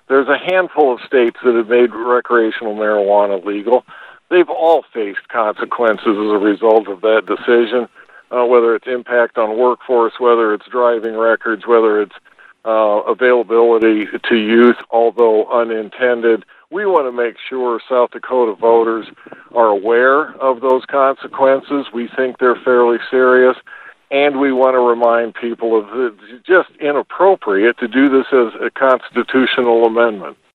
There's a handful of states that have made recreational marijuana legal. They've all faced consequences as a result of that decision, whether it's impact on workforce, whether it's driving records, whether it's availability to youth, although unintended. We want to make sure South Dakota voters are aware of those consequences. We think they're fairly serious, and we want to remind people of it's just inappropriate to do this as a constitutional amendment.